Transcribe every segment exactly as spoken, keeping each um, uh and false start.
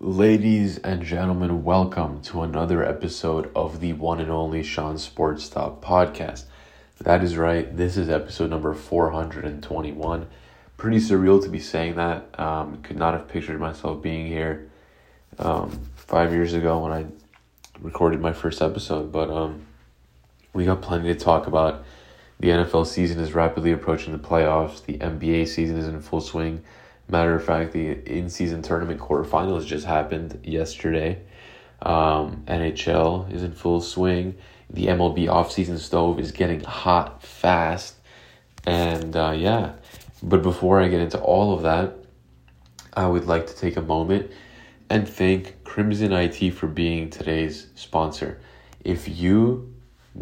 Ladies and gentlemen, welcome to another episode of the one and only Sean Sports Talk podcast. That is right, this is episode number four hundred twenty-one. Pretty surreal to be saying that. Um, could not have pictured myself being here um, five years ago when I recorded my first episode, but um, we got plenty to talk about. The N F L season is rapidly approaching the playoffs. The N B A season is in full swing. Matter of fact, the in-season tournament quarterfinals just happened yesterday. Um, N H L is in full swing. The M L B off-season stove is getting hot fast. And uh, yeah, but before I get into all of that, I would like to take a moment and thank Crimson I T for being today's sponsor. If you,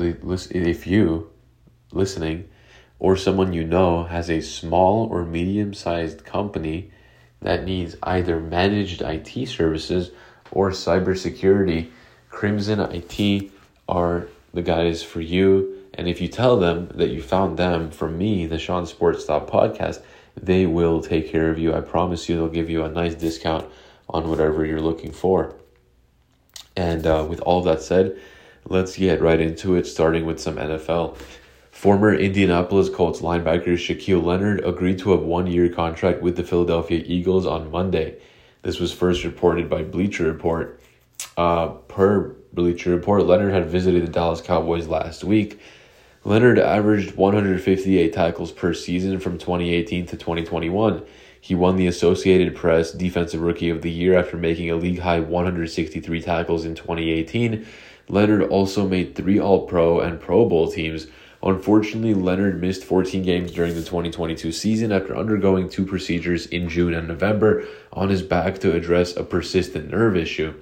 if you listening, or someone you know has a small or medium-sized company that needs either managed I T services or cybersecurity, Crimson I T are the guys for you. And if you tell them that you found them from me, the Sean Sports Talk podcast, they will take care of you. I promise you they'll give you a nice discount on whatever you're looking for. And uh, with all that said, let's get right into it, starting with some N F L. Former Indianapolis Colts linebacker Shaquille Leonard agreed to a one-year contract with the Philadelphia Eagles on Monday. This was first reported by Bleacher Report. Uh, per Bleacher Report, Leonard had visited the Dallas Cowboys last week. Leonard averaged one hundred fifty-eight tackles per season from twenty eighteen to twenty twenty-one. He won the Associated Press Defensive Rookie of the Year after making a league-high one hundred sixty-three tackles in twenty eighteen. Leonard also made three All-Pro and Pro Bowl teams. Unfortunately, Leonard missed fourteen games during the twenty twenty-two season after undergoing two procedures in June and November on his back to address a persistent nerve issue.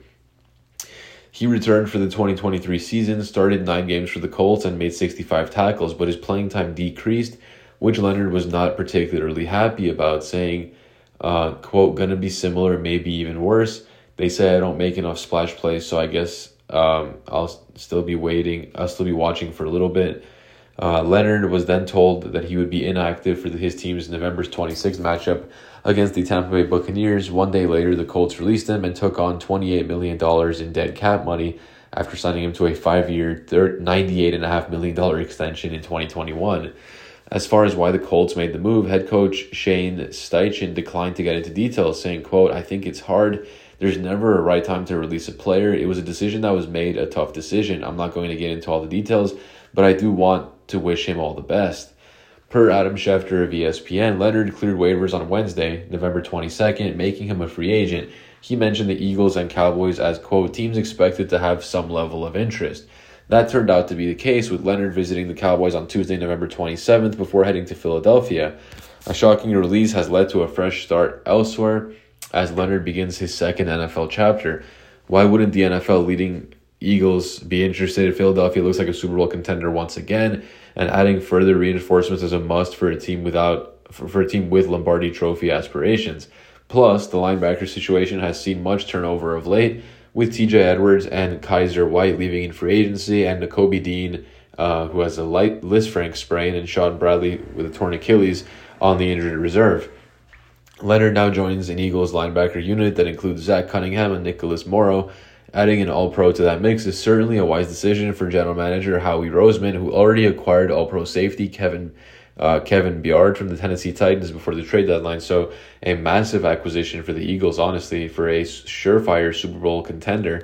He returned for the twenty twenty-three season, started nine games for the Colts, and made sixty-five tackles, but his playing time decreased, which Leonard was not particularly happy about, saying, uh, quote, gonna be similar, maybe even worse. They say I don't make enough splash plays, so I guess um, I'll still be waiting. I'll still be watching for a little bit. Uh, Leonard was then told that he would be inactive for the, his team's November twenty-sixth matchup against the Tampa Bay Buccaneers. One day later, the Colts released him and took on twenty-eight million dollars in dead cap money after signing him to a five-year, ninety-eight point five million dollars extension in twenty twenty-one. As far as why the Colts made the move, head coach Shane Steichen declined to get into details, saying, quote, I think it's hard. There's never a right time to release a player. It was a decision that was made, a tough decision. I'm not going to get into all the details, but I do want to wish him all the best. Per Adam Schefter of E S P N, Leonard cleared waivers on Wednesday, November twenty-second, making him a free agent. He mentioned the Eagles and Cowboys as, quote, teams expected to have some level of interest. That turned out to be the case, with Leonard visiting the Cowboys on Tuesday, November twenty-seventh, before heading to Philadelphia. A shocking release has led to a fresh start elsewhere as Leonard begins his second N F L chapter. Why wouldn't the N F L leading Eagles be interested? Philadelphia looks like a Super Bowl contender once again, and adding further reinforcements is a must for a team without for, for a team with Lombardi Trophy aspirations. Plus, the linebacker situation has seen much turnover of late, with T J Edwards and Kaiser White leaving in free agency, and Nakobe Dean, uh, who has a light Lisfranc sprain, and Sean Bradley with a torn Achilles on the injured reserve. Leonard now joins an Eagles linebacker unit that includes Zach Cunningham and Nicholas Morrow. Adding an All-Pro to that mix is certainly a wise decision for general manager Howie Roseman, who already acquired All-Pro safety Kevin uh, Kevin Byard from the Tennessee Titans before the trade deadline. So a massive acquisition for the Eagles, honestly, for a surefire Super Bowl contender.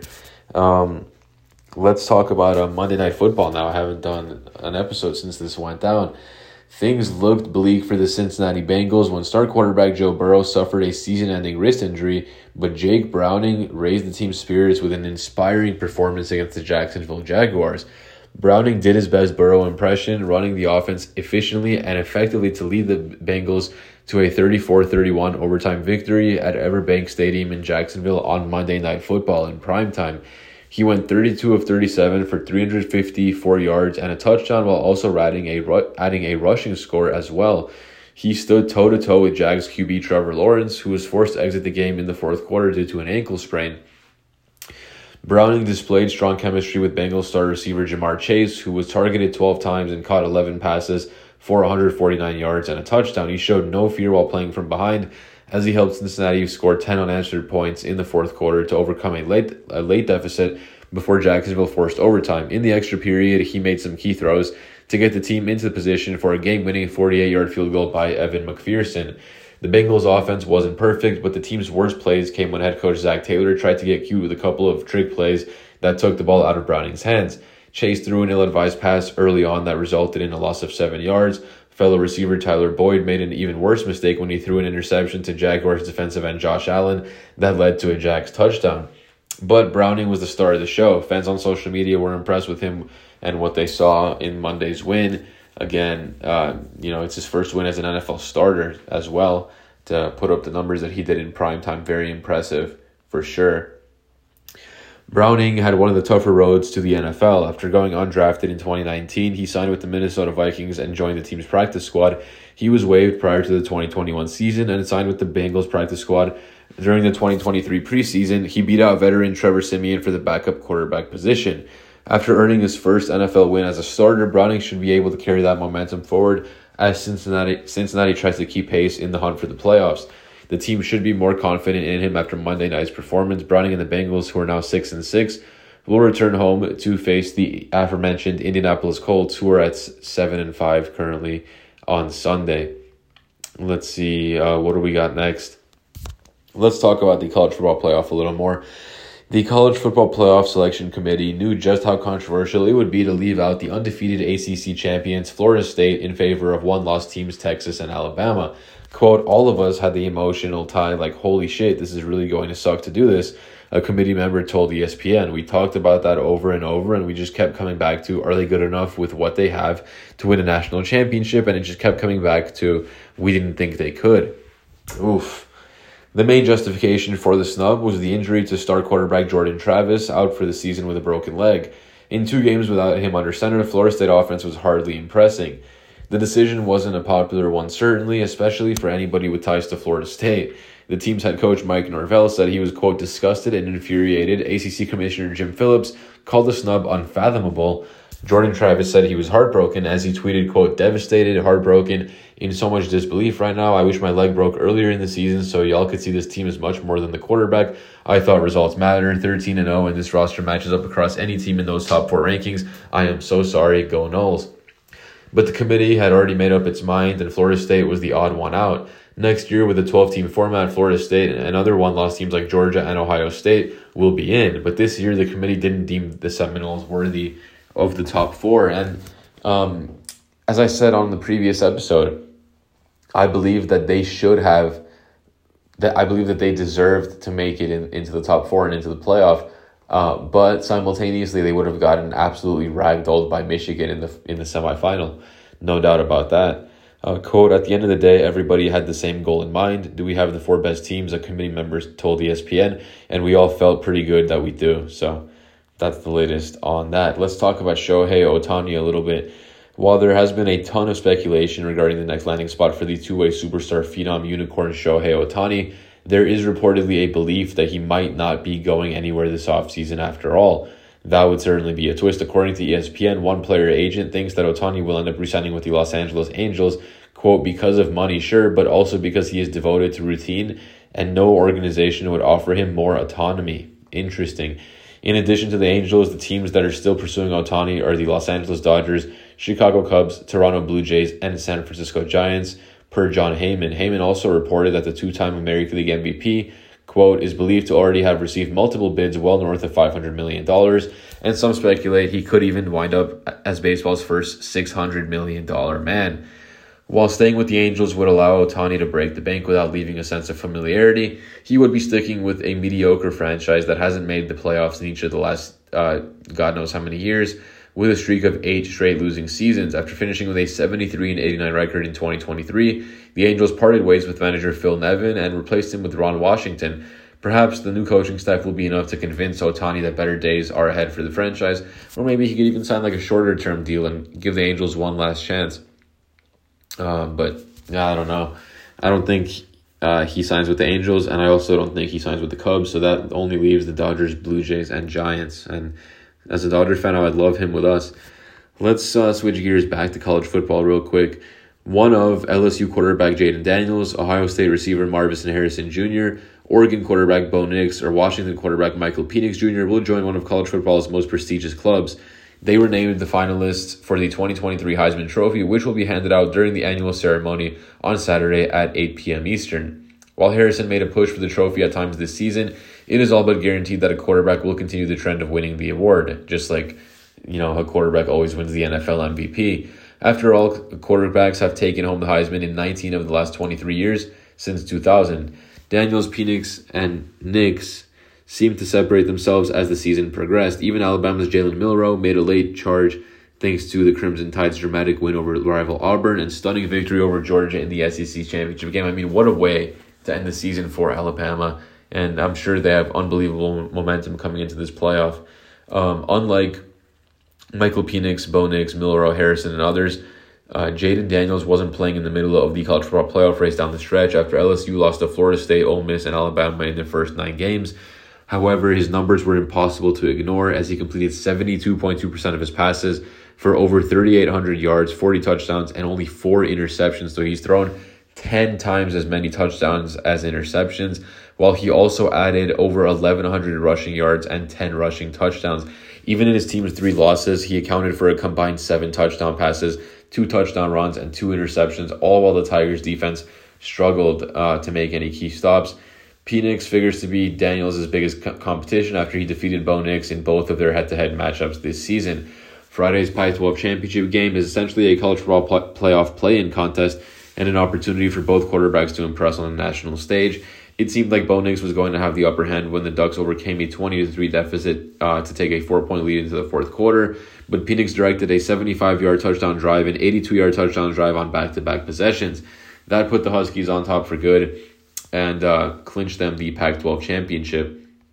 Um, let's talk about uh, Monday Night Football now. I haven't done an episode since this went down. Things looked bleak for the Cincinnati Bengals when star quarterback Joe Burrow suffered a season-ending wrist injury, but Jake Browning raised the team's spirits with an inspiring performance against the Jacksonville Jaguars. Browning did his best Burrow impression, running the offense efficiently and effectively to lead the Bengals to a thirty-four thirty-one overtime victory at Everbank Stadium in Jacksonville on Monday Night Football in primetime. He went thirty-two of thirty-seven for three hundred fifty-four yards and a touchdown, while also adding a ru- adding a rushing score as well. He stood toe-to-toe with Jags Q B Trevor Lawrence, who was forced to exit the game in the fourth quarter due to an ankle sprain. Browning displayed strong chemistry with Bengals star receiver Jamar Chase, who was targeted twelve times and caught eleven passes for one hundred forty-nine yards and a touchdown. He showed no fear while playing from behind, as he helped Cincinnati score ten unanswered points in the fourth quarter to overcome a late, a late deficit before Jacksonville forced overtime. In the extra period, he made some key throws to get the team into the position for a game-winning forty-eight-yard field goal by Evan McPherson. The Bengals' offense wasn't perfect, but the team's worst plays came when head coach Zach Taylor tried to get cute with a couple of trick plays that took the ball out of Browning's hands. Chase threw an ill-advised pass early on that resulted in a loss of seven yards. Fellow receiver Tyler Boyd made an even worse mistake when he threw an interception to Jaguars defensive end Josh Allen that led to a Jags touchdown. But Browning was the star of the show. Fans on social media were impressed with him and what they saw in Monday's win. Again, uh, you know, it's his first win as an N F L starter as well. To put up the numbers that he did in primetime, very impressive for sure. Browning had one of the tougher roads to the N F L. After going undrafted in twenty nineteen, he signed with the Minnesota Vikings and joined the team's practice squad. He was waived prior to the twenty twenty-one season and signed with the Bengals practice squad. During the twenty twenty-three preseason, he beat out veteran Trevor Siemian for the backup quarterback position. After earning his first N F L win as a starter, Browning should be able to carry that momentum forward as Cincinnati Cincinnati tries to keep pace in the hunt for the playoffs. The team should be more confident in him after Monday night's performance. Browning and the Bengals, who are now six and six, will return home to face the aforementioned Indianapolis Colts, who are at seven and five currently on Sunday. Let's see, uh, what do we got next? Let's talk about the college football playoff a little more. The College Football Playoff Selection Committee knew just how controversial it would be to leave out the undefeated A C C champions Florida State in favor of one-loss teams Texas and Alabama. Quote, all of us had the emotional tie like, holy shit, this is really going to suck to do this, a committee member told E S P N. We talked about that over and over, and we just kept coming back to, are they good enough with what they have to win a national championship? And it just kept coming back to, we didn't think they could. Oof. The main justification for the snub was the injury to star quarterback Jordan Travis, out for the season with a broken leg. In two games without him under center, the Florida State offense was hardly impressing. The decision wasn't a popular one, certainly, especially for anybody with ties to Florida State. The team's head coach, Mike Norvell, said he was, quote, disgusted and infuriated. A C C Commissioner Jim Phillips called the snub unfathomable. Jordan Travis said he was heartbroken as he tweeted, quote, devastated, heartbroken, in so much disbelief right now. I wish my leg broke earlier in the season so y'all could see this team is much more than the quarterback. I thought results matter, thirteen and oh, and this roster matches up across any team in those top four rankings. I am so sorry, go Noles. But the committee had already made up its mind, and Florida State was the odd one out. Next year, with a twelve-team format, Florida State and other one-loss teams like Georgia and Ohio State will be in. But this year, the committee didn't deem the Seminoles worthy of the top four. And um, as I said on the previous episode, I believe that they should have, that I believe that they deserved to make it in, into the top four and into the playoff. Uh, but simultaneously, they would have gotten absolutely ragdolled by Michigan in the in the semifinal. No doubt about that. Uh, quote, at the end of the day, everybody had the same goal in mind. Do we have the four best teams? A committee members told E S P N, and we all felt pretty good that we do. So that's the latest on that. Let's talk about Shohei Ohtani a little bit. While there has been a ton of speculation regarding the next landing spot for the two-way superstar phenom unicorn Shohei Ohtani, there is reportedly a belief that he might not be going anywhere this offseason after all. That would certainly be a twist. According to E S P N, one player agent thinks that Ohtani will end up re-signing with the Los Angeles Angels, quote, because of money, sure, but also because he is devoted to routine and no organization would offer him more autonomy. Interesting. In addition to the Angels, the teams that are still pursuing Ohtani are the Los Angeles Dodgers, Chicago Cubs, Toronto Blue Jays, and San Francisco Giants, per John Heyman. Heyman also reported that the two-time American League M V P, quote, is believed to already have received multiple bids well north of five hundred million dollars, and some speculate he could even wind up as baseball's first six hundred million dollars man. While staying with the Angels would allow Ohtani to break the bank without leaving a sense of familiarity, he would be sticking with a mediocre franchise that hasn't made the playoffs in each of the last uh, God knows how many years, with a streak of eight straight losing seasons. After finishing with a seventy-three and eighty-nine record in twenty twenty-three, the Angels parted ways with manager Phil Nevin and replaced him with Ron Washington. Perhaps the new coaching staff will be enough to convince Ohtani that better days are ahead for the franchise, or maybe he could even sign like a shorter-term deal and give the Angels one last chance. Uh, but yeah, I don't know. I don't think uh, he signs with the Angels, and I also don't think he signs with the Cubs, so that only leaves the Dodgers, Blue Jays, and Giants. And as a Dodger fan, I would love him with us. Let's uh, switch gears back to college football real quick. one of L S U quarterback Jaden Daniels, Ohio State receiver Marvin Harrison Junior, Oregon quarterback Bo Nix, or Washington quarterback Michael Penix Junior will join one of college football's most prestigious clubs. They were named the finalists for the twenty twenty-three Heisman Trophy, which will be handed out during the annual ceremony on Saturday at eight p.m. Eastern. While Harrison made a push for the trophy at times this season, it is all but guaranteed that a quarterback will continue the trend of winning the award, just like, you know, a quarterback always wins the N F L M V P. After all, quarterbacks have taken home the Heisman in nineteen of the last twenty-three years since two thousand. Daniels, Penix, and Nix seemed to separate themselves as the season progressed. Even Alabama's Jalen Milroe made a late charge thanks to the Crimson Tide's dramatic win over rival Auburn and stunning victory over Georgia in the S E C championship game. I mean, what a way to end the season for Alabama, and I'm sure they have unbelievable momentum coming into this playoff. Um, unlike Michael Penix, Bo Nix, Milroe, Harrison, and others, Uh, Jaden Daniels wasn't playing in the middle of the college football playoff race down the stretch after L S U lost to Florida State, Ole Miss, and Alabama in their first nine games. However, his numbers were impossible to ignore as he completed seventy-two point two percent of his passes for over thirty-eight hundred yards, forty touchdowns, and only four interceptions. So he's thrown ten times as many touchdowns as interceptions, while he also added over eleven hundred rushing yards and ten rushing touchdowns. Even in his team's three losses, he accounted for a combined seven touchdown passes, two touchdown runs, and two interceptions, all while the Tigers' defense struggled uh, to make any key stops. Penix figures to be Daniels' biggest co- competition after he defeated Bo Nix in both of their head-to-head matchups this season. Friday's Pac twelve championship game is essentially a college football pl- playoff play-in contest and an opportunity for both quarterbacks to impress on the national stage. It seemed like Bo Nix was going to have the upper hand when the Ducks overcame a twenty to three deficit uh, to take a four-point lead into the fourth quarter, but Penix directed a seventy-five-yard touchdown drive and eighty-two-yard touchdown drive on back-to-back possessions. That put the Huskies on top for good and uh, clinched them the Pac twelve championship.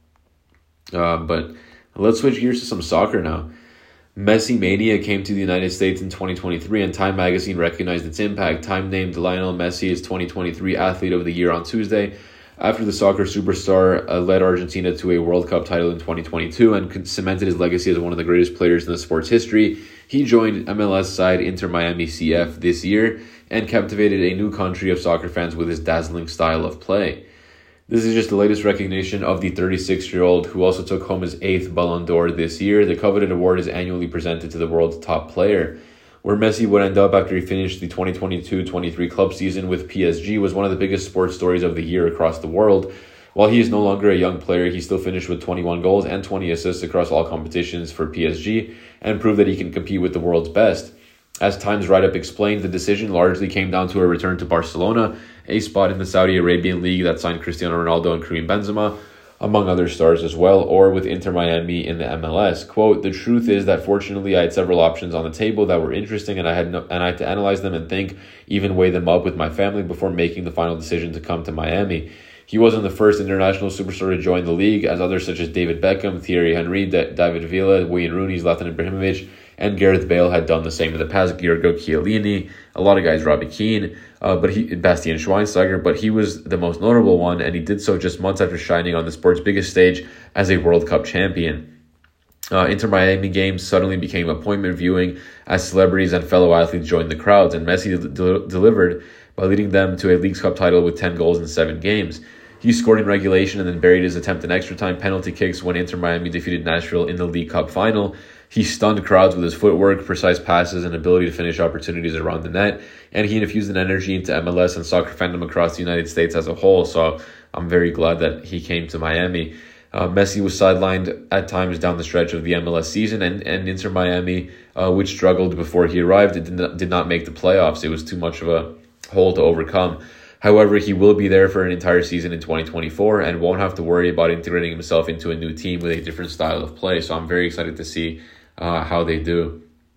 Uh, but let's switch gears to some soccer now. Messi Mania came to the United States in twenty twenty-three, and Time Magazine recognized its impact. Time named Lionel Messi as twenty twenty-three Athlete of the Year on Tuesday, after the soccer superstar uh, led Argentina to a World Cup title in twenty twenty-two and cemented his legacy as one of the greatest players in the sport's history. He joined M L S side Inter Miami C F this year and captivated a new country of soccer fans with his dazzling style of play. This is just the latest recognition of the thirty-six-year-old who also took home his eighth Ballon d'Or this year. The coveted award is annually presented to the world's top player. Where Messi would end up after he finished the twenty twenty-two twenty-three club season with P S G was one of the biggest sports stories of the year across the world. While he is no longer a young player, he still finished with twenty-one goals and twenty assists across all competitions for P S G and proved that he can compete with the world's best. As Time's write-up explained, the decision largely came down to a return to Barcelona, a spot in the Saudi Arabian league that signed Cristiano Ronaldo and Karim Benzema, among other stars as well, or with Inter Miami in the M L S. Quote, "The truth is that fortunately I had several options on the table that were interesting, and I had no, and I had to analyze them and think, even weigh them up with my family before making the final decision to come to Miami. He wasn't the first international superstar to join the league, as others such as David Beckham, Thierry Henry, D- David Villa, Wayne Rooney, Zlatan Ibrahimovic, and Gareth Bale had done the same in the past. Giorgio Chiellini, a lot of guys, Robbie Keane, uh, but he, Bastian Schweinsteiger, but he was the most notable one, and he did so just months after shining on the sport's biggest stage as a World Cup champion. Uh, Inter Miami games suddenly became appointment viewing as celebrities and fellow athletes joined the crowds, and Messi de- de- delivered by leading them to a Leagues Cup title with ten goals in seven games. He scored in regulation and then buried his attempt in extra time penalty kicks when Inter Miami defeated Nashville in the League Cup final. He stunned crowds with his footwork, precise passes, and ability to finish opportunities around the net, and he infused an energy into M L S and soccer fandom across the United States as a whole, so I'm very glad that he came to Miami. Uh, Messi was sidelined at times down the stretch of the M L S season, and, and Inter Miami, uh, which struggled before he arrived, it did not, did not make the playoffs. It was too much of a hole to overcome. However, he will be there for an entire season in twenty twenty-four and won't have to worry about integrating himself into a new team with a different style of play. So I'm very excited to see uh, how they do.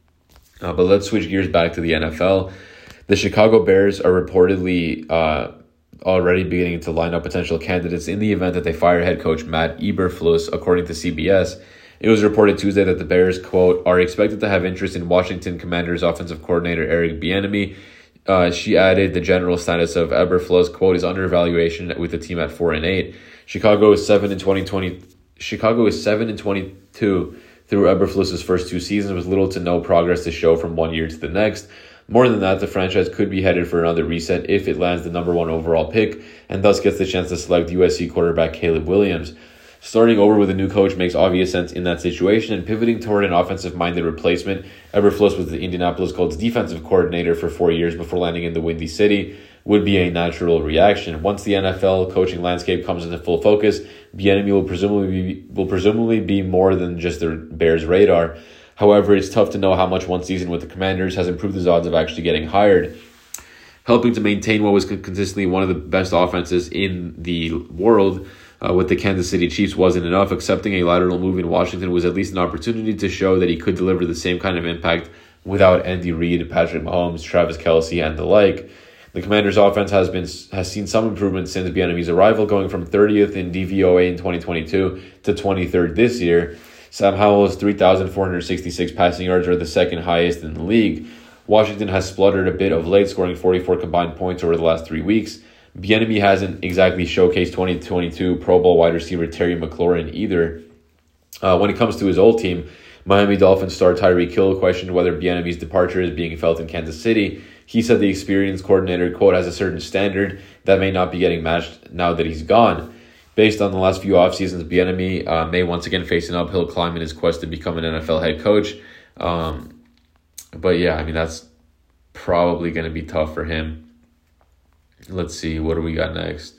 Uh, but let's switch gears back to the N F L. The Chicago Bears are reportedly uh, already beginning to line up potential candidates in the event that they fire head coach Matt Eberflus, according to C B S. It was reported Tuesday that the Bears, quote, are expected to have interest in Washington Commanders offensive coordinator Eric Bieniemy. Uh, she added the general status of Eberflus, quote, is under evaluation with the team at four and eight. Chicago is seven in twenty twenty. Chicago is seven and twenty-two through Eberflus's first two seasons with little to no progress to show from one year to the next. More than that, the franchise could be headed for another reset if it lands the number one overall pick and thus gets the chance to select U S C quarterback Caleb Williams. Starting over with a new coach makes obvious sense in that situation, and pivoting toward an offensive-minded replacement. Eberflus was the Indianapolis Colts defensive coordinator for four years before landing in the Windy City, would be a natural reaction. Once the N F L coaching landscape comes into full focus, Bieniemy will presumably be, will presumably be more than just the Bears' radar. However, it's tough to know how much one season with the Commanders has improved his odds of actually getting hired. Helping to maintain what was consistently one of the best offenses in the world uh, with the Kansas City Chiefs wasn't enough. Accepting a lateral move in Washington was at least an opportunity to show that he could deliver the same kind of impact without Andy Reid, Patrick Mahomes, Travis Kelce, and the like. The Commanders' offense has been has seen some improvement since Bieniemy's arrival, going from thirtieth in D V O A in twenty twenty-two to twenty-third this year. Sam Howell's three thousand four hundred sixty-six passing yards are the second highest in the league. Washington has spluttered a bit of late, scoring forty-four combined points over the last three weeks. Bieniemy hasn't exactly showcased twenty twenty-two Pro Bowl wide receiver Terry McLaurin either. Uh, when it comes to his old team, Miami Dolphins star Tyreek Hill questioned whether Bieniemy's departure is being felt in Kansas City. He said the experienced coordinator, quote, has a certain standard that may not be getting matched now that he's gone. Based on the last few off seasons, Bieniemy uh, may once again face an uphill climb in his quest to become an N F L head coach. Um, but yeah, I mean, that's probably going to be tough for him. Let's see, what do we got next?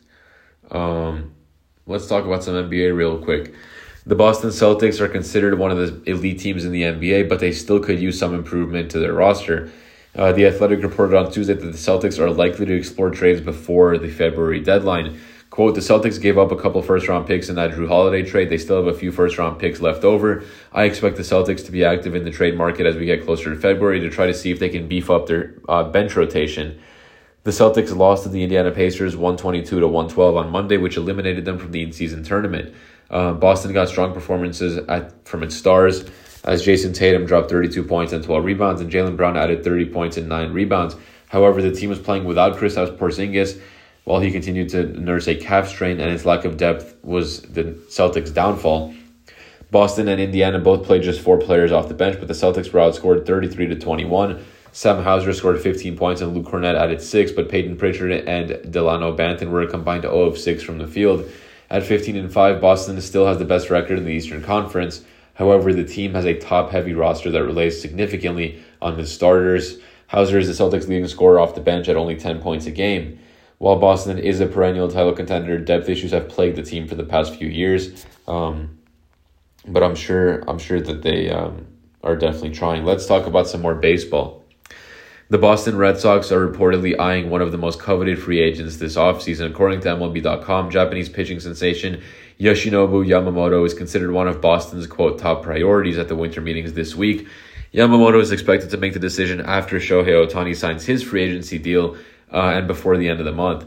Um, let's talk about some N B A real quick. The Boston Celtics are considered one of the elite teams in the N B A, but they still could use some improvement to their roster. Uh, the Athletic reported on Tuesday that the Celtics are likely to explore trades before the February deadline. Quote, the Celtics gave up a couple first-round picks in that Drew Holiday trade. They still have a few first-round picks left over. I expect the Celtics to be active in the trade market as we get closer to February to try to see if they can beef up their uh, bench rotation. The Celtics lost to the Indiana Pacers one twenty-two to one twelve on Monday, which eliminated them from the in-season tournament. Uh, Boston got strong performances at, from its stars, as Jason Tatum dropped thirty-two points and twelve rebounds, and Jaylen Brown added thirty points and nine rebounds. However, the team was playing without Kristaps Porzingis while he continued to nurse a calf strain, and its lack of depth was the Celtics' downfall. Boston and Indiana both played just four players off the bench, but the Celtics were outscored thirty-three to twenty-one. Sam Hauser scored fifteen points and Luke Cornett added six, but Peyton Pritchard and Delano Banton were a combined zero of six from the field. At fifteen and five, Boston still has the best record in the Eastern Conference. However, the team has a top-heavy roster that relies significantly on the starters. Hauser is the Celtics' leading scorer off the bench at only ten points a game. While Boston is a perennial title contender, depth issues have plagued the team for the past few years. Um, but I'm sure I'm sure that they um, are definitely trying. Let's talk about some more baseball. The Boston Red Sox are reportedly eyeing one of the most coveted free agents this offseason. According to M L B dot com, Japanese pitching sensation Yoshinobu Yamamoto is considered one of Boston's, quote, top priorities at the winter meetings this week. Yamamoto is expected to make the decision after Shohei Ohtani signs his free agency deal uh, and before the end of the month.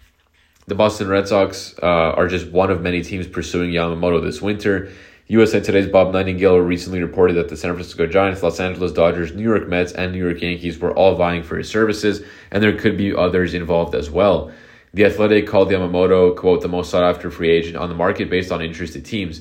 The Boston Red Sox uh, are just one of many teams pursuing Yamamoto this winter. U S A Today's Bob Nightingale recently reported that the San Francisco Giants, Los Angeles Dodgers, New York Mets, and New York Yankees were all vying for his services, and there could be others involved as well. The Athletic called Yamamoto, quote, the most sought-after free agent on the market based on interested teams.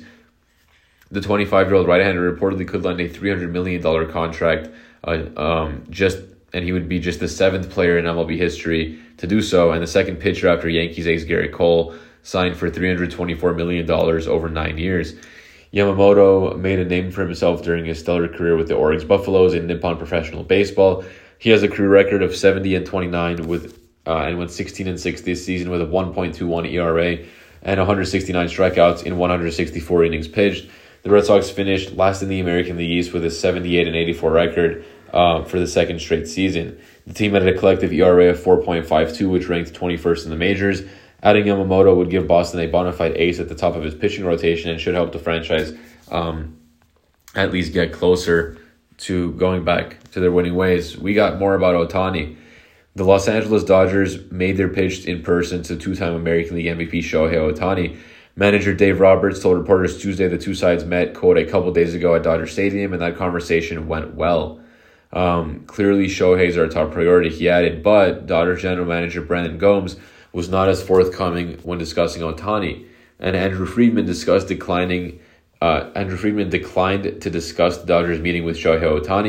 The twenty-five-year-old right-hander reportedly could land a three hundred million dollars contract, uh, um, just and he would be just the seventh player in M L B history to do so, and the second pitcher after Yankees ace Garrett Cole signed for three hundred twenty-four million dollars over nine years. Yamamoto made a name for himself during his stellar career with the Oryx Buffaloes in Nippon Professional Baseball. He has a career record of seventy and twenty-nine with uh, and went sixteen and six this season with a one point two one E R A and one hundred sixty-nine strikeouts in one hundred sixty-four innings pitched. The Red Sox finished last in the American League East with a seventy-eight and eighty-four record uh, for the second straight season. The team had a collective E R A of four point five two, which ranked twenty-first in the majors. Adding Yamamoto would give Boston a bona fide ace at the top of his pitching rotation and should help the franchise um, at least get closer to going back to their winning ways. We got more about Ohtani. The Los Angeles Dodgers made their pitch in person to two-time American League M V P Shohei Ohtani. Manager Dave Roberts told reporters Tuesday the two sides met, quote, a couple days ago at Dodger Stadium, and that conversation went well. Um, clearly, Shohei's our top priority, he added, but Dodgers general manager Brandon Gomes was not as forthcoming when discussing Ohtani, and Andrew Friedman discussed declining. Uh, Andrew Friedman declined to discuss the Dodgers meeting with Shohei Ohtani.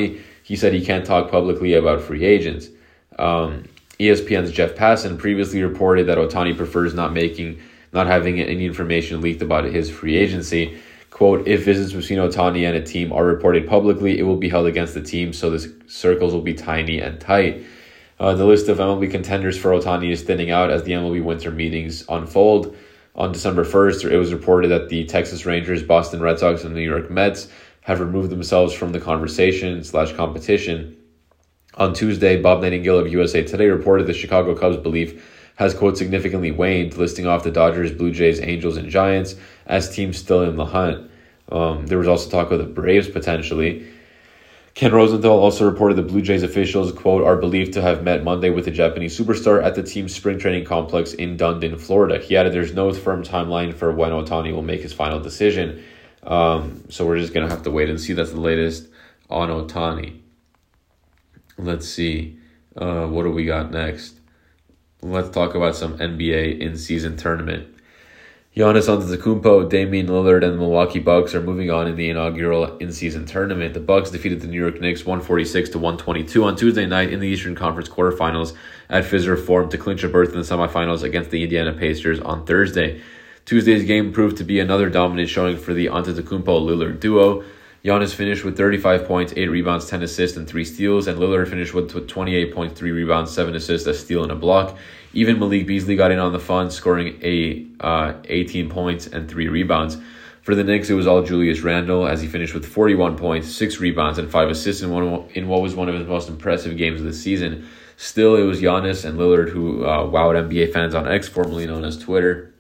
he said he can't talk publicly about free agents. Um, E S P N's Jeff Passan previously reported that Ohtani prefers not making, not having any information leaked about his free agency. Quote, if visits between Ohtani and a team are reported publicly, it will be held against the team, so the circles will be tiny and tight. Uh, the list of M L B contenders for Ohtani is thinning out as the M L B winter meetings unfold. On December first, it was reported that the Texas Rangers, Boston Red Sox, and the New York Mets have removed themselves from the conversation slash competition. On Tuesday, Bob Nightingale of U S A Today reported the Chicago Cubs' belief has, quote, significantly waned, listing off the Dodgers, Blue Jays, Angels, and Giants as teams still in the hunt. Um, there was also talk of the Braves potentially. Ken Rosenthal also reported the Blue Jays officials, quote, are believed to have met Monday with the Japanese superstar at the team's spring training complex in Dundon, Florida. He added there's no firm timeline for when Ohtani will make his final decision. Um, so we're just going to have to wait and see. That's the latest on Ohtani. Let's see. Uh, what do we got next? Let's talk about some N B A in-season tournament. Giannis Antetokounmpo, Damian Lillard, and the Milwaukee Bucks are moving on in the inaugural in-season tournament. The Bucks defeated the New York Knicks one forty-six to one twenty-two on Tuesday night in the Eastern Conference quarterfinals at Fiserv Forum to clinch a berth in the semifinals against the Indiana Pacers on Thursday. Tuesday's game proved to be another dominant showing for the Antetokounmpo-Lillard duo. Giannis finished with thirty-five points, eight rebounds, ten assists, and three steals, and Lillard finished with twenty-eight points, three rebounds, seven assists, a steal, and a block. Even Malik Beasley got in on the fun, scoring a uh, eighteen points and three rebounds. For the Knicks, it was all Julius Randle, as he finished with forty-one points, six rebounds, and five assists in, one, in what was one of his most impressive games of the season. Still, it was Giannis and Lillard who uh, wowed N B A fans on X, formerly known as Twitter.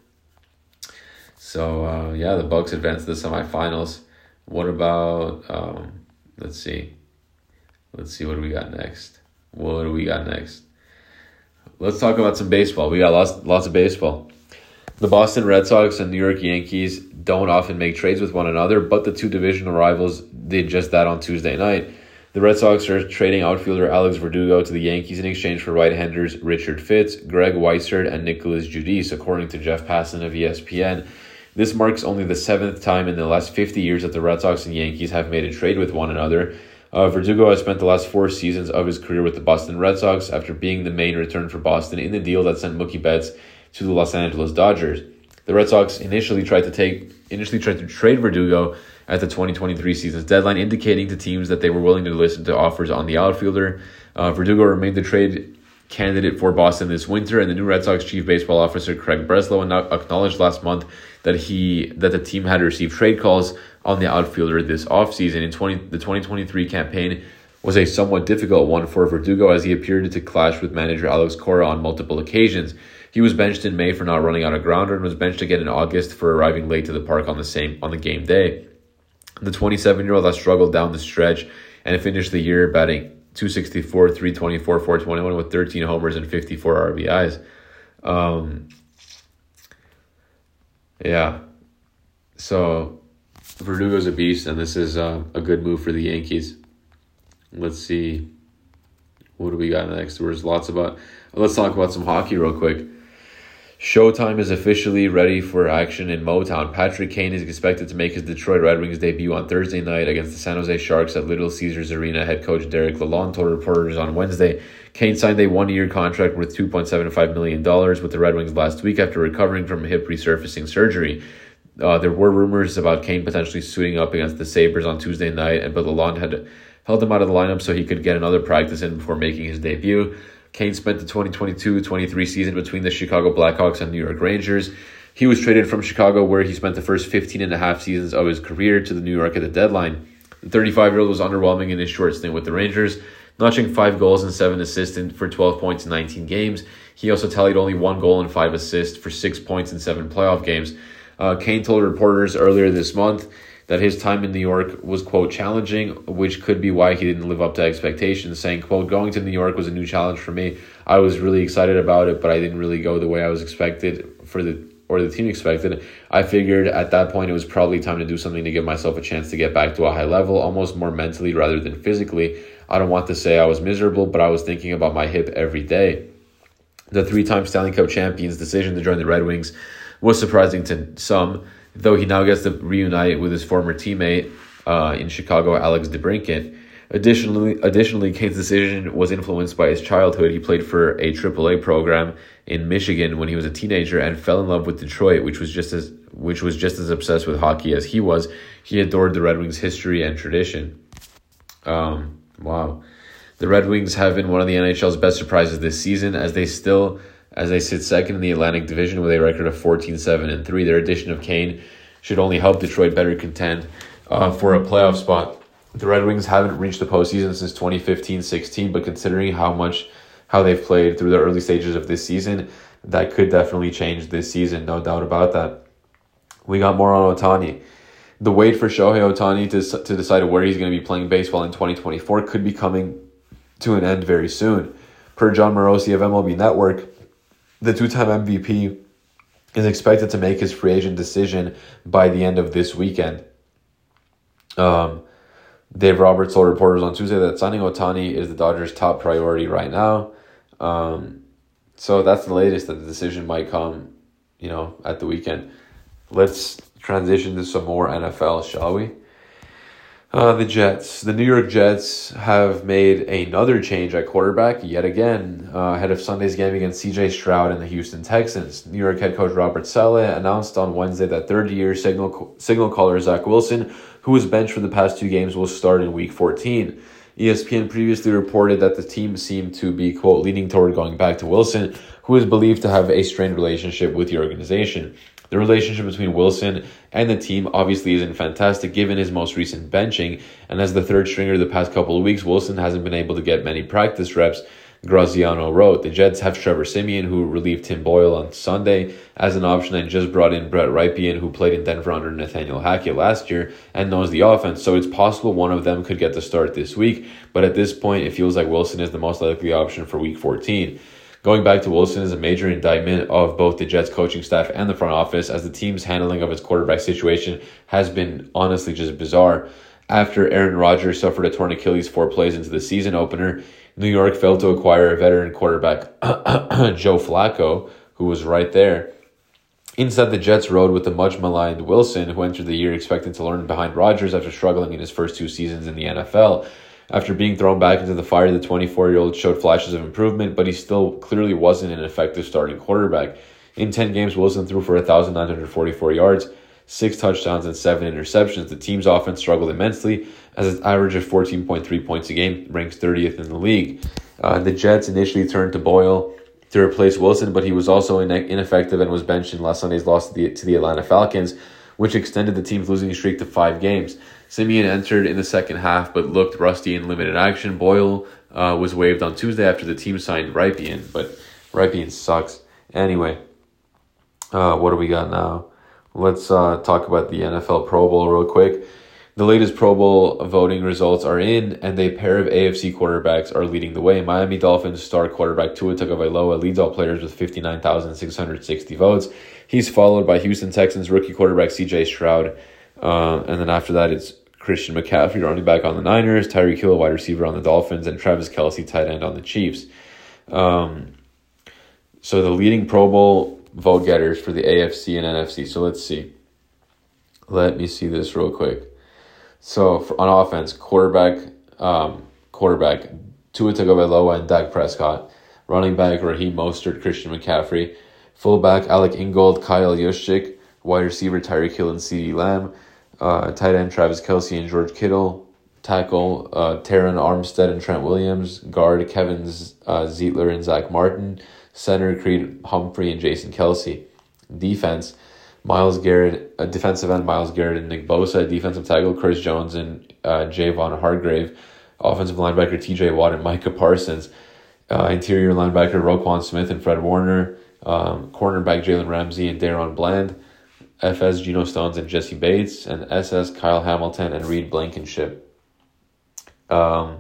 So, uh, yeah, the Bucks advanced to the semifinals. What about, um, let's see. Let's see, what do we got next? What do we got next? Let's talk about some baseball. We got lots, lots of baseball. The Boston Red Sox and New York Yankees don't often make trades with one another, but the two divisional rivals did just that on Tuesday night. The Red Sox are trading outfielder Alex Verdugo to the Yankees in exchange for right-handers Richard Fitts, Greg Weissert, and Nicholas Judice, according to Jeff Passan of E S P N. This marks only the seventh time in the last fifty years that the Red Sox and Yankees have made a trade with one another. Uh, Verdugo has spent the last four seasons of his career with the Boston Red Sox after being the main return for Boston in the deal that sent Mookie Betts to the Los Angeles Dodgers. The Red Sox initially tried to take initially tried to trade Verdugo at the twenty twenty-three season's deadline, indicating to teams that they were willing to listen to offers on the outfielder. Uh, Verdugo remained the trade candidate for Boston this winter, and the new Red Sox chief baseball officer Craig Breslow acknowledged last month that he that the team had received trade calls on the outfielder this offseason. In twenty, the twenty twenty-three campaign was a somewhat difficult one for Verdugo as he appeared to clash with manager Alex Cora on multiple occasions. He was benched in May for not running out a grounder and was benched again in August for arriving late to the park on the same on the game day. The twenty-seven-year-old has struggled down the stretch and finished the year batting two sixty-four, three twenty-four, four twenty-one with thirteen homers and fifty-four R B Is. Um, yeah. So Verdugo's a beast, and this is uh, a good move for the Yankees. Let's see. What do we got next? There's lots about... Let's talk about some hockey real quick. Showtime is officially ready for action in Motown. Patrick Kane is expected to make his Detroit Red Wings debut on Thursday night against the San Jose Sharks at Little Caesars Arena. Head coach Derek Lalonde told reporters on Wednesday Kane signed a one-year contract worth two point seven five million dollars with the Red Wings last week after recovering from hip resurfacing surgery. Uh, there were rumors about Kane potentially suiting up against the Sabres on Tuesday night, but Lalonde had held him out of the lineup so he could get another practice in before making his debut. Kane spent the twenty twenty-two twenty-three season between the Chicago Blackhawks and New York Rangers. He was traded from Chicago, where he spent the first fifteen and a half seasons of his career, to the New York at the deadline. The thirty-five-year-old was underwhelming in his short stint with the Rangers, notching five goals and seven assists for twelve points in nineteen games. He also tallied only one goal and five assists for six points in seven playoff games. Uh, Kane told reporters earlier this month that his time in New York was, quote, challenging, which could be why he didn't live up to expectations, saying, quote, going to New York was a new challenge for me. I was really excited about it, but I didn't really go the way I was expected for the or the team expected. I figured at that point it was probably time to do something to give myself a chance to get back to a high level, almost more mentally rather than physically. I don't want to say I was miserable, but I was thinking about my hip every day. The three-time Stanley Cup champion's decision to join the Red Wings was surprising to some, though he now gets to reunite with his former teammate uh, in Chicago, Alex DeBrincat. Additionally, additionally, Kane's decision was influenced by his childhood. He played for a triple A program in Michigan when he was a teenager and fell in love with Detroit, which was just as which was just as obsessed with hockey as he was. He adored the Red Wings' history and tradition. Um, wow. The Red Wings have been one of the N H L's best surprises this season as they still as they sit second in the Atlantic Division with a record of fourteen seven and three. Their addition of Kane should only help Detroit better contend uh, for a playoff spot. The Red Wings haven't reached the postseason since twenty fifteen sixteen, but considering how much how they've played through the early stages of this season, that could definitely change this season, no doubt about that. We got more on Ohtani. The wait for Shohei Ohtani to, to decide where he's going to be playing baseball in twenty twenty-four could be coming to an end very soon. Per John Morosi of M L B Network, the two-time M V P is expected to make his free agent decision by the end of this weekend. Um... Dave Roberts told reporters on Tuesday that signing Ohtani is the Dodgers' top priority right now. Um, so that's the latest, that the decision might come, you know, at the weekend. Let's transition to some more N F L, shall we? Uh, the Jets. The New York Jets have made another change at quarterback yet again uh, ahead of Sunday's game against C J Stroud and the Houston Texans. New York head coach Robert Saleh announced on Wednesday that third-year signal signal caller Zach Wilson, who was benched for the past two games, will start in Week fourteen. E S P N previously reported that the team seemed to be, quote, leaning toward going back to Wilson, who is believed to have a strained relationship with the organization. The relationship between Wilson and the team obviously isn't fantastic given his most recent benching, and as the third stringer the past couple of weeks, Wilson hasn't been able to get many practice reps, Graziano wrote. The Jets have Trevor Siemian, who relieved Tim Boyle on Sunday as an option, and just brought in Brett Rypien, who played in Denver under Nathaniel Hackett last year and knows the offense, so it's possible one of them could get the start this week, but at this point it feels like Wilson is the most likely option for Week fourteen. Going back to Wilson is a major indictment of both the Jets coaching staff and the front office, as the team's handling of its quarterback situation has been honestly just bizarre. After Aaron Rodgers suffered a torn Achilles four plays into the season opener, New York failed to acquire a veteran quarterback, Joe Flacco, who was right there. Instead, the Jets rode with the much-maligned Wilson, who entered the year expecting to learn behind Rodgers after struggling in his first two seasons in the N F L. After being thrown back into the fire, the twenty-four-year-old showed flashes of improvement, but he still clearly wasn't an effective starting quarterback. In ten games, Wilson threw for one thousand nine hundred forty-four yards, six touchdowns, and seven interceptions. The team's offense struggled immensely, as its average of fourteen point three points a game ranks thirtieth in the league. Uh, the Jets initially turned to Boyle to replace Wilson, but he was also in- ineffective and was benched in last Sunday's loss to the, to the Atlanta Falcons, which extended the team's losing streak to five games. Siemian entered in the second half, but looked rusty in limited action. Boyle uh, was waived on Tuesday after the team signed Rypien, but Rypien sucks. Anyway, uh, what do we got now? Let's uh, talk about the N F L Pro Bowl real quick. The latest Pro Bowl voting results are in, and a pair of A F C quarterbacks are leading the way. Miami Dolphins star quarterback Tua Tagovailoa leads all players with fifty-nine thousand six hundred sixty votes. He's followed by Houston Texans rookie quarterback C J Stroud. Uh, and then after that, it's Christian McCaffrey, running back on the Niners, Tyreek Hill, wide receiver on the Dolphins, and Travis Kelce, tight end on the Chiefs. Um, so the leading Pro Bowl vote getters for the A F C and N F C. So let's see. Let me see this real quick. So for, on offense, quarterback, um, quarterback Tua Tagovailoa and Dak Prescott. Running back Raheem Mostert, Christian McCaffrey. Fullback Alec Ingold, Kyle Juszczyk. Wide receiver Tyreek Hill and CeeDee Lamb. Uh, tight end Travis Kelce and George Kittle. Tackle uh, Teron Armstead and Trent Williams. Guard Kevin uh, Zeitler and Zach Martin. Center Creed Humphrey and Jason Kelce. Defense Myles Garrett, uh, defensive end Myles Garrett and Nick Bosa. Defensive tackle Chris Jones and uh, Javon Hargrave. Offensive linebacker T J Watt and Micah Parsons. Uh, interior linebacker Roquan Smith and Fred Warner. Um, cornerback Jalen Ramsey and Daron Bland. F S Geno Stones and Jesse Bates, and S S Kyle Hamilton and Reed Blankenship. Um,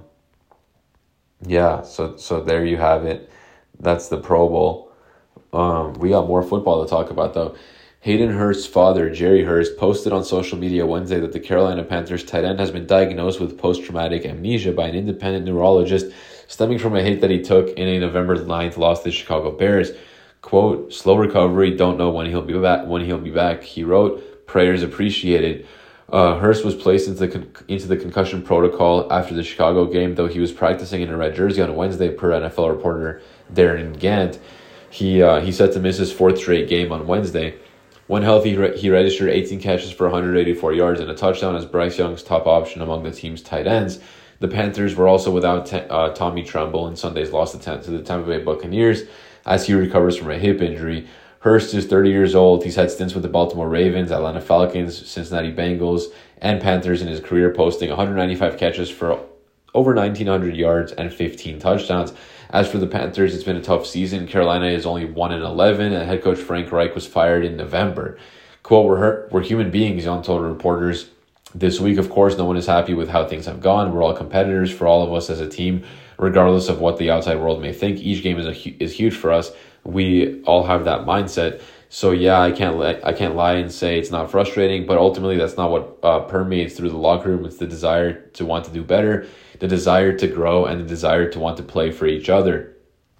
yeah, so so there you have it. That's the Pro Bowl. Um, we got more football to talk about though. Hayden Hurst's father, Jerry Hurst, posted on social media Wednesday that the Carolina Panthers tight end has been diagnosed with post-traumatic amnesia by an independent neurologist stemming from a hit that he took in a November ninth loss to the Chicago Bears. Quote, slow recovery, don't know when he'll be back when he'll be back. He wrote, prayers appreciated. Uh, Hurst was placed into the con- into the concussion protocol after the Chicago game, though he was practicing in a red jersey on Wednesday, per N F L reporter Darren Gant. He uh, he's set to miss his fourth straight game on Wednesday. When healthy, he registered eighteen catches for one hundred eighty-four yards and a touchdown as Bryce Young's top option among the team's tight ends. The Panthers were also without te- uh, Tommy Tremble in Sunday's loss to, ten- to the Tampa Bay Buccaneers as he recovers from a hip injury. Hurst is thirty years old. He's had stints with the Baltimore Ravens, Atlanta Falcons, Cincinnati Bengals, and Panthers in his career, posting one hundred ninety-five catches for over nineteen hundred yards and fifteen touchdowns. As for the Panthers, it's been a tough season. Carolina is only one and eleven, and head coach Frank Reich was fired in November. Quote, we're, hurt, we're human beings, Young told reporters this week. Of course, no one is happy with how things have gone. We're all competitors for all of us as a team, regardless of what the outside world may think. Each game is a, is huge for us. We all have that mindset. So yeah, I can't li- I can't lie and say it's not frustrating, but ultimately that's not what uh, permeates through the locker room. It's the desire to want to do better, the desire to grow, and the desire to want to play for each other.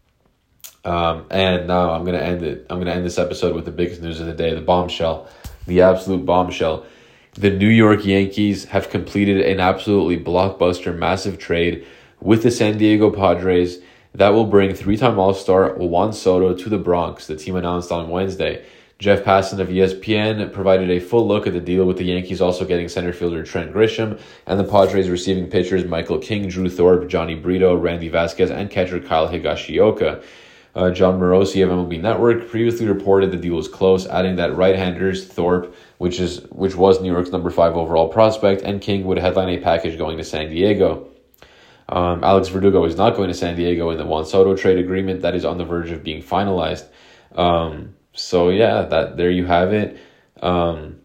Um, and now I'm gonna end it. I'm gonna end this episode with the biggest news of the day: the bombshell, the absolute bombshell. The New York Yankees have completed an absolutely blockbuster, massive trade with the San Diego Padres that will bring three-time All-Star Juan Soto to the Bronx, the team announced on Wednesday. Jeff Passan of E S P N provided a full look at the deal, with the Yankees also getting center fielder Trent Grisham and the Padres receiving pitchers Michael King, Drew Thorpe, Johnny Brito, Randy Vasquez, and catcher Kyle Higashioka. Uh, John Morosi of M L B Network previously reported the deal was close, adding that right-handers Thorpe, which is which was New York's number five overall prospect, and King would headline a package going to San Diego. Um, Alex Verdugo is not going to San Diego in the Juan Soto trade agreement that is on the verge of being finalized. Um, so yeah, that there you have it. Um,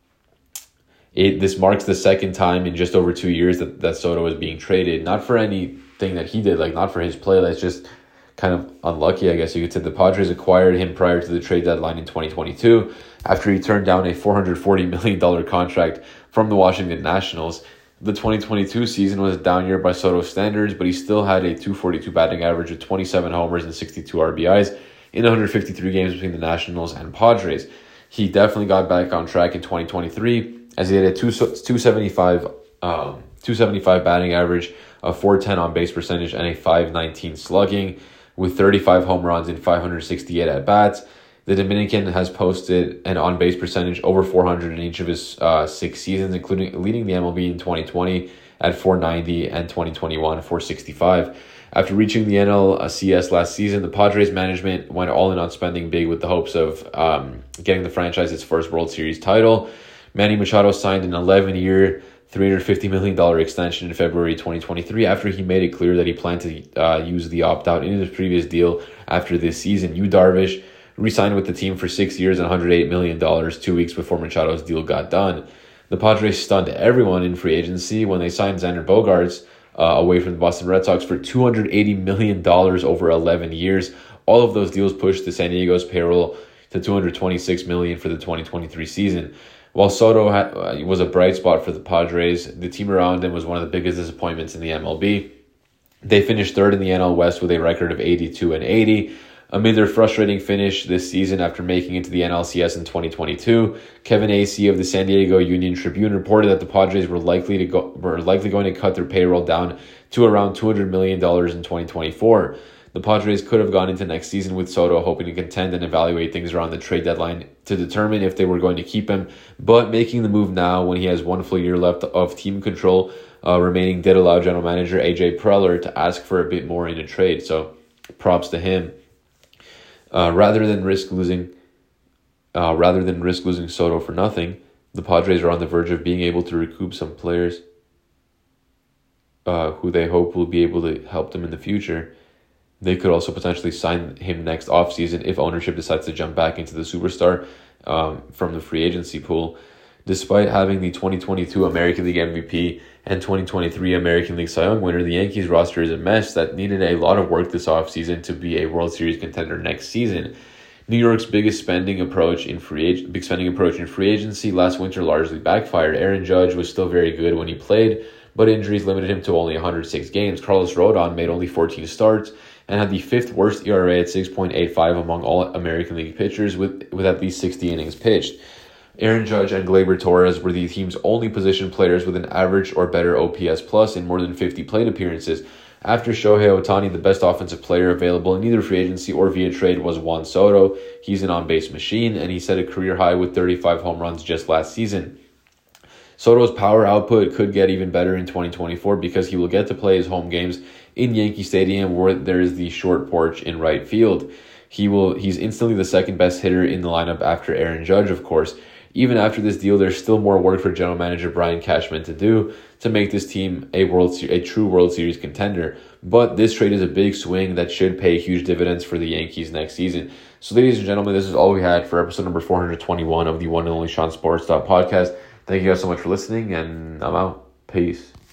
it this marks the second time in just over two years that, that Soto is being traded. Not for anything that he did, like not for his play. That's just kind of unlucky, I guess you could say. The Padres acquired him prior to the trade deadline in twenty twenty-two after he turned down a four hundred forty million dollars contract from the Washington Nationals. The twenty twenty-two season was a down year by Soto's standards, but he still had a two forty-two batting average with twenty-seven homers and sixty-two R B Is in one hundred fifty-three games between the Nationals and Padres. He definitely got back on track in twenty twenty-three as he had a two seventy-five um, two seventy-five batting average, a four ten on base percentage, and a five nineteen slugging with thirty-five home runs in five hundred sixty-eight at-bats. The Dominican has posted an on-base percentage over four hundred in each of his uh, six seasons, including leading the M L B in twenty twenty at four ninety and twenty twenty-one four sixty-five. After reaching the N L C S last season, the Padres management went all in on spending big with the hopes of um, getting the franchise its first World Series title. Manny Machado signed an eleven-year, three hundred fifty million dollars extension in February twenty twenty-three after he made it clear that he planned to uh, use the opt-out in his previous deal after this season. Yu Darvish re-signed with the team for six years and one hundred eight million dollars two weeks before Machado's deal got done. The Padres stunned everyone in free agency when they signed Xander Bogaerts uh, away from the Boston Red Sox for two hundred eighty million dollars over eleven years. All of those deals pushed the San Diego's payroll to two hundred twenty-six million dollars for the twenty twenty-three season. While Soto had, uh, was a bright spot for the Padres, the team around him was one of the biggest disappointments in the M L B. They finished third in the N L West with a record of eighty-two and eighty. Amid their frustrating finish this season after making it to the N L C S in twenty twenty-two, Kevin Acee of the San Diego Union Tribune reported that the Padres were likely to go were likely going to cut their payroll down to around two hundred million dollars in twenty twenty-four. The Padres could have gone into next season with Soto hoping to contend and evaluate things around the trade deadline to determine if they were going to keep him, but making the move now when he has one full year left of team control uh, remaining did allow general manager A J Preller to ask for a bit more in a trade, so props to him. Uh, rather than risk losing, uh, rather than risk losing Soto for nothing, the Padres are on the verge of being able to recoup some players uh, who they hope will be able to help them in the future. They could also potentially sign him next offseason if ownership decides to jump back into the superstar um, from the free agency pool. Despite having the twenty twenty-two American League M V P and twenty twenty-three American League Cy Young winner, the Yankees roster is a mess that needed a lot of work this offseason to be a World Series contender next season. New York's biggest spending approach in free ag- big spending approach in free agency last winter largely backfired. Aaron Judge was still very good when he played, but injuries limited him to only one hundred six games. Carlos Rodon made only fourteen starts and had the fifth worst E R A at six point eight five among all American League pitchers with, with at least sixty innings pitched. Aaron Judge and Gleyber Torres were the team's only position players with an average or better O P S plus in more than fifty plate appearances. After Shohei Ohtani, the best offensive player available in either free agency or via trade was Juan Soto. He's an on-base machine, and he set a career high with thirty-five home runs just last season. Soto's power output could get even better in twenty twenty-four because he will get to play his home games in Yankee Stadium, where there is the short porch in right field. He will. He's instantly the second best hitter in the lineup after Aaron Judge, of course. Even after this deal, there's still more work for general manager Brian Cashman to do to make this team a World Se- a true World Series contender. But this trade is a big swing that should pay huge dividends for the Yankees next season. So, ladies and gentlemen, this is all we had for episode number four hundred twenty-one of the one and only Sean Sports Podcast. Thank you guys so much for listening, and I'm out. Peace.